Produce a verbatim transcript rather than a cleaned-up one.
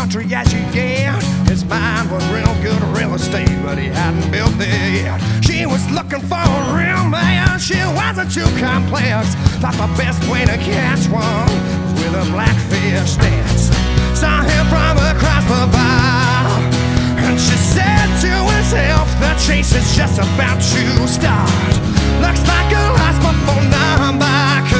country as you get. His mind was real good real estate, but he hadn't built it yet. She was looking for a real man, she wasn't too complex. Thought the best way to catch one was with a blackfish dance. Saw him from across the bar, and she said to herself, the chase is just about to start. Looks like a lost before number.